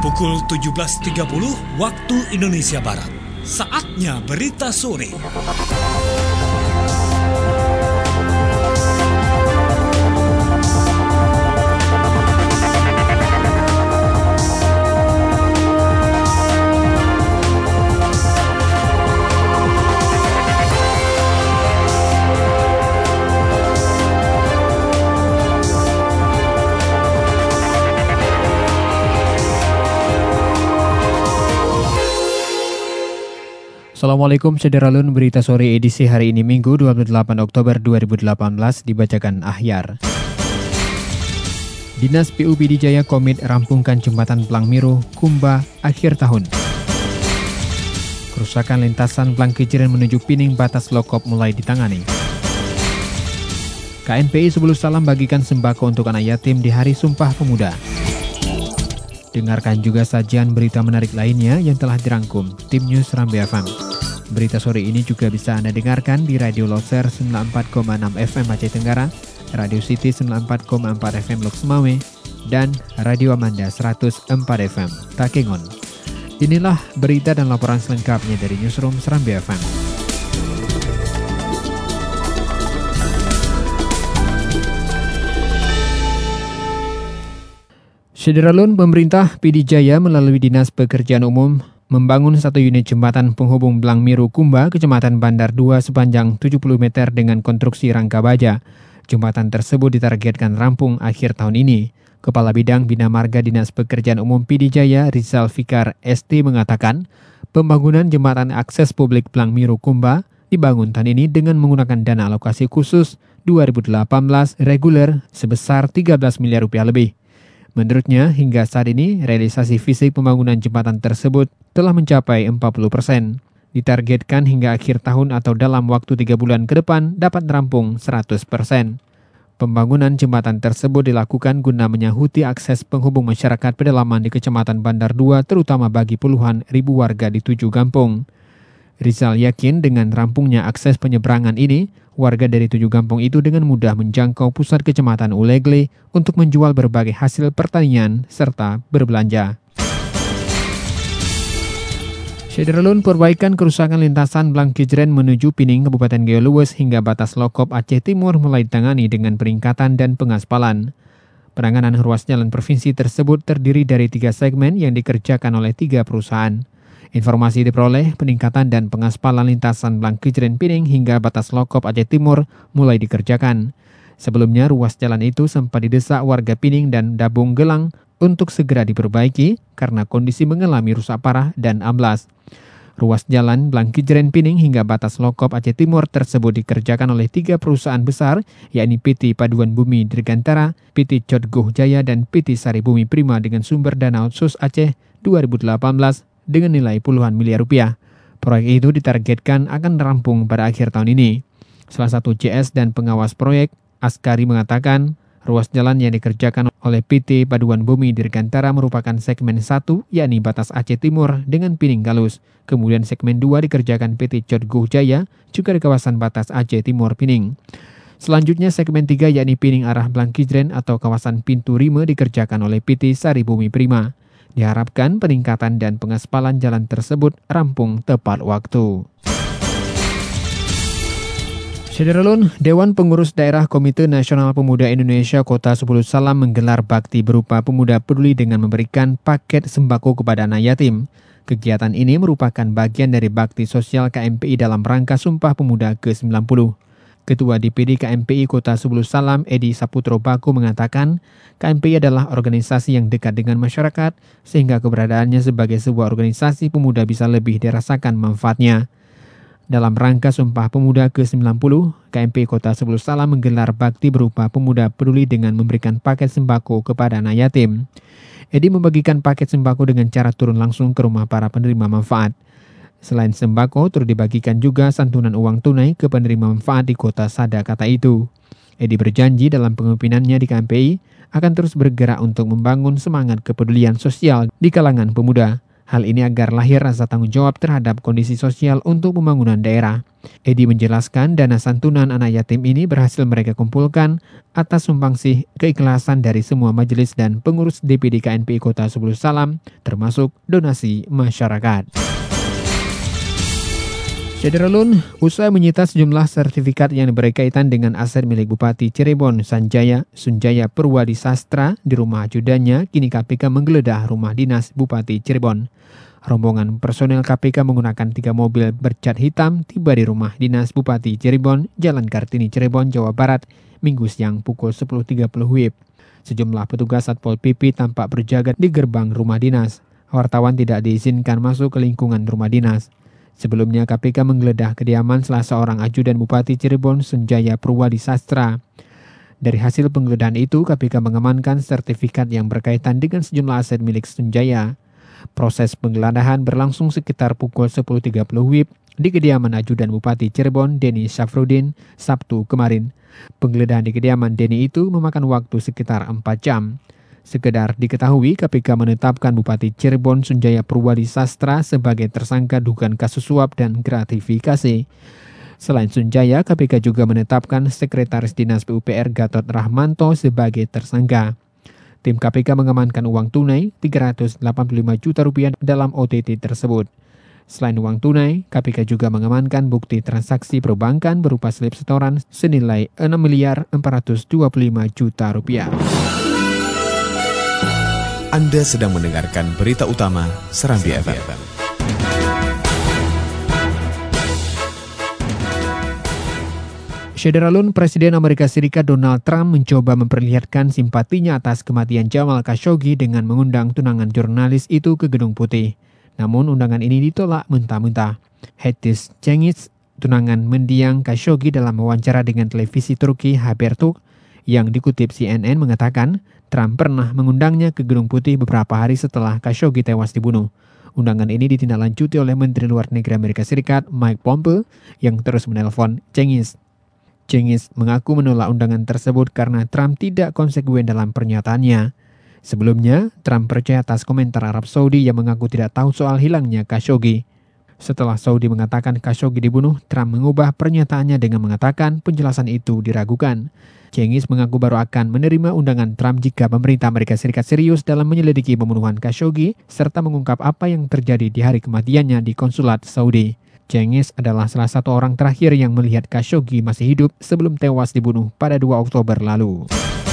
Pukul 17.30 waktu Indonesia Barat. Saatnya berita sore. Assalamualaikum Sederalun, berita sore edisi hari ini Minggu 28 Oktober 2018 dibacakan Ahyar. Dinas PU PD Jaya komit rampungkan jembatan Blangmiru, Kumba akhir tahun. Kerusakan lintasan Blangkijeren menuju Pining batas Lokop mulai ditangani. KNPI Sebulu Salam bagikan sembako untuk anak yatim di Hari Sumpah Pemuda. Dengarkan juga sajian berita menarik lainnya yang telah dirangkum tim News Rambi FM. Berita sore ini juga bisa Anda dengarkan di Radio Loser 94,6 FM Aceh Tenggara, Radio City 94,4 FM Lok Semawe, dan Radio Amanda 104 FM Takengon. Inilah berita dan laporan selengkapnya dari Newsroom Serambi FM. Sederalun, pemerintah PD Jaya melalui Dinas Pekerjaan Umum membangun satu unit jembatan penghubung Blangmiru Kumba, Kecamatan Bandar 2 sepanjang 70 meter dengan konstruksi rangka baja. Jembatan tersebut ditargetkan rampung akhir tahun ini. Kepala Bidang Bina Marga Dinas Pekerjaan Umum PD Jaya, Rizal Fikar ST mengatakan, pembangunan jembatan akses publik Blangmiru Kumba dibangun tahun ini dengan menggunakan dana alokasi khusus 2018 reguler sebesar 13 miliar rupiah lebih. Menurutnya, hingga saat ini, realisasi fisik pembangunan jembatan tersebut telah mencapai 40%. Ditargetkan hingga akhir tahun atau dalam waktu 3 bulan ke depan dapat rampung 100%. Pembangunan jembatan tersebut dilakukan guna menyahuti akses penghubung masyarakat pedalaman di Kecamatan Bandar 2, terutama bagi puluhan ribu warga di 7 kampung. Rizal yakin dengan rampungnya akses penyeberangan ini, warga dari 7 kampung itu dengan mudah menjangkau pusat Kecamatan Ulegle untuk menjual berbagai hasil pertanian serta berbelanja. Sederalun, perbaikan kerusakan lintasan Blangkijeren menuju Pining, Kabupaten Gayo-Luwes hingga batas Lokop Aceh Timur mulai ditangani dengan peningkatan dan pengaspalan. Penanganan ruas jalan provinsi tersebut terdiri dari 3 segmen yang dikerjakan oleh 3 perusahaan. Informasi diperoleh, peningkatan dan pengaspalan lintasan Blangkijeren Pining hingga batas Lokop Aceh Timur mulai dikerjakan. Sebelumnya, ruas jalan itu sempat didesak warga Pining dan Dabung Gelang untuk segera diperbaiki karena kondisi mengalami rusak parah dan amblas. Ruas jalan Blangkijeren Pining hingga batas Lokop Aceh Timur tersebut dikerjakan oleh 3 perusahaan besar, yakni PT Paduan Bumi Dirgantara, PT Cotgoh Jaya, dan PT Sari Bumi Prima dengan sumber dana otsus Aceh 2018 dengan nilai puluhan miliar rupiah. Proyek itu ditargetkan akan rampung pada akhir tahun ini. Salah satu CS dan pengawas proyek, Askari, mengatakan ruas jalan yang dikerjakan oleh PT Paduan Bumi Dirgantara merupakan segmen 1, yakni batas Aceh Timur dengan Pining Galus. Kemudian segmen 2 dikerjakan PT Cotgoh Jaya, juga di kawasan batas Aceh Timur Pining. Selanjutnya segmen 3, yakni Pining arah Blangkijeren atau kawasan Pintu Rime dikerjakan oleh PT Sari Bumi Prima. Diharapkan peningkatan dan pengaspalan jalan tersebut rampung tepat waktu. Sederalun, Dewan Pengurus Daerah Komite Nasional Pemuda Indonesia Kota Sebulu Salam menggelar bakti berupa Pemuda Peduli dengan memberikan paket sembako kepada anak yatim. Kegiatan ini merupakan bagian dari bakti sosial KMPI dalam rangka Sumpah Pemuda ke-90. Ketua DPD KMPI Kota Sebulu Salam, Edi Saputro Baku, mengatakan KMPI adalah organisasi yang dekat dengan masyarakat sehingga keberadaannya sebagai sebuah organisasi pemuda bisa lebih dirasakan manfaatnya. Dalam rangka Sumpah Pemuda ke-90, KMPI Kota Sebulu Salam menggelar bakti berupa Pemuda Peduli dengan memberikan paket sembako kepada anak yatim. Edi membagikan paket sembako dengan cara turun langsung ke rumah para penerima manfaat. Selain sembako, turut dibagikan juga santunan uang tunai ke penerima manfaat di Kota Sada, kata itu. Edi berjanji dalam kepemimpinannya di KMPI akan terus bergerak untuk membangun semangat kepedulian sosial di kalangan pemuda. Hal ini agar lahir rasa tanggung jawab terhadap kondisi sosial untuk pembangunan daerah. Edi menjelaskan dana santunan anak yatim ini berhasil mereka kumpulkan atas sumbangsih keikhlasan dari semua majelis dan pengurus DPD KNPI Kota Sebulu Salam, termasuk donasi masyarakat. Syederalun, usai menyita sejumlah sertifikat yang berkaitan dengan aset milik Bupati Cirebon Sunjaya Purwadi Sastra di rumah ajudannya, kini KPK menggeledah rumah dinas Bupati Cirebon. Rombongan personel KPK menggunakan 3 mobil bercat hitam tiba di rumah dinas Bupati Cirebon, Jalan Kartini, Cirebon, Jawa Barat, Minggu siang pukul 10.30 WIB. Sejumlah petugas Satpol PP tampak berjaga di gerbang rumah dinas. Wartawan tidak diizinkan masuk ke lingkungan rumah dinas. Sebelumnya KPK menggeledah kediaman salah seorang ajudan Bupati Cirebon Sunjaya Purwadi Sastra. Dari hasil penggeledahan itu, KPK mengamankan sertifikat yang berkaitan dengan sejumlah aset milik Sunjaya. Proses penggeledahan berlangsung sekitar pukul 10.30 WIB di kediaman ajudan Bupati Cirebon Denny Syafruddin Sabtu kemarin. Penggeledahan di kediaman Denny itu memakan waktu sekitar 4 jam. Sekedar diketahui, KPK menetapkan Bupati Cirebon Sunjaya Purwadi Sastra sebagai tersangka dugaan kasus suap dan gratifikasi. Selain Sunjaya, KPK juga menetapkan Sekretaris Dinas PUPR Gatot Rahmanto sebagai tersangka. Tim KPK mengamankan uang tunai 385 juta rupiah dalam OTT tersebut. Selain uang tunai, KPK juga mengamankan bukti transaksi perbankan berupa slip setoran senilai 6.425 juta rupiah. Anda sedang mendengarkan berita utama Serambi FM. Syederalun, Presiden Amerika Serikat Donald Trump mencoba memperlihatkan simpatinya atas kematian Jamal Khashoggi dengan mengundang tunangan jurnalis itu ke Gedung Putih. Namun undangan ini ditolak mentah-mentah. Hatice Cengiz, tunangan mendiang Khashoggi dalam wawancara dengan televisi Turki Haberturk yang dikutip CNN mengatakan Trump pernah mengundangnya ke Gedung Putih beberapa hari setelah Khashoggi tewas dibunuh. Undangan ini ditindaklanjuti oleh Menteri Luar Negeri Amerika Serikat Mike Pompeo yang terus menelpon Cengiz. Cengiz mengaku menolak undangan tersebut karena Trump tidak konsekuen dalam pernyataannya. Sebelumnya, Trump percaya atas komentar Arab Saudi yang mengaku tidak tahu soal hilangnya Khashoggi. Setelah Saudi mengatakan Khashoggi dibunuh, Trump mengubah pernyataannya dengan mengatakan penjelasan itu diragukan. Cengiz mengaku baru akan menerima undangan Trump jika pemerintah Amerika Serikat serius dalam menyelidiki pembunuhan Khashoggi serta mengungkap apa yang terjadi di hari kematiannya di konsulat Saudi. Cengiz adalah salah satu orang terakhir yang melihat Khashoggi masih hidup sebelum tewas dibunuh pada 2 Oktober lalu.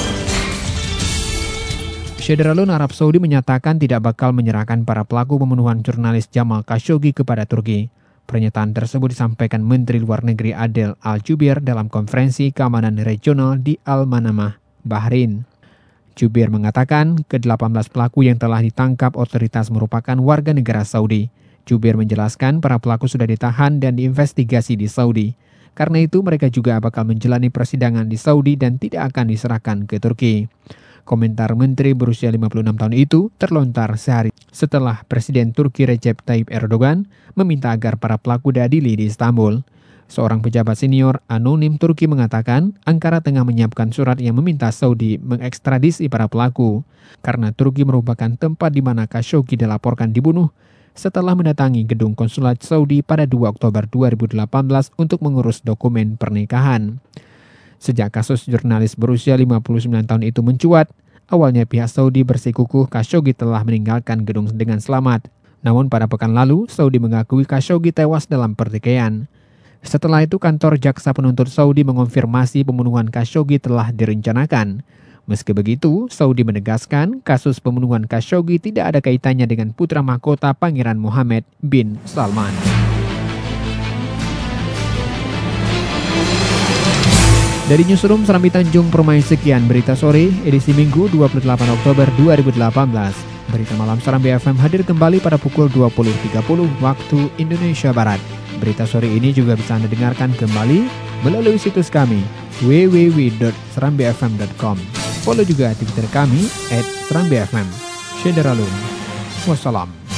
Syederalun, Arab Saudi menyatakan tidak bakal menyerahkan para pelaku pembunuhan jurnalis Jamal Khashoggi kepada Turki. Pernyataan tersebut disampaikan Menteri Luar Negeri Adel Al-Jubeir dalam konferensi keamanan regional di Al-Manamah, Bahrain. Jubeir mengatakan ke-18 pelaku yang telah ditangkap otoritas merupakan warga negara Saudi. Jubeir menjelaskan para pelaku sudah ditahan dan diinvestigasi di Saudi. Karena itu mereka juga bakal menjalani persidangan di Saudi dan tidak akan diserahkan ke Turki. Komentar Menteri berusia 56 tahun itu terlontar sehari setelah Presiden Turki Recep Tayyip Erdogan meminta agar para pelaku diadili di Istanbul. Seorang pejabat senior anonim Turki mengatakan Ankara tengah menyiapkan surat yang meminta Saudi mengekstradisi para pelaku karena Turki merupakan tempat di mana Khashoggi dilaporkan dibunuh setelah mendatangi gedung konsulat Saudi pada 2 Oktober 2018 untuk mengurus dokumen pernikahan. Sejak kasus jurnalis berusia 59 tahun itu mencuat, awalnya pihak Saudi bersikukuh Khashoggi telah meninggalkan gedung dengan selamat. Namun pada pekan lalu, Saudi mengakui Khashoggi tewas dalam pertikaian. Setelah itu, kantor jaksa penuntut Saudi mengonfirmasi pembunuhan Khashoggi telah direncanakan. Meski begitu, Saudi menegaskan kasus pembunuhan Khashoggi tidak ada kaitannya dengan putra mahkota Pangeran Mohammed bin Salman. Dari Newsroom Serambi Tanjung Permai, sekian berita sore edisi Minggu 28 Oktober 2018. Berita malam Serambi FM hadir kembali pada pukul 20.30 waktu Indonesia Barat. Berita sore ini juga bisa Anda dengarkan kembali melalui situs kami www.serambifm.com. Follow juga Twitter kami @serambifm. Syederalun. Wassalam.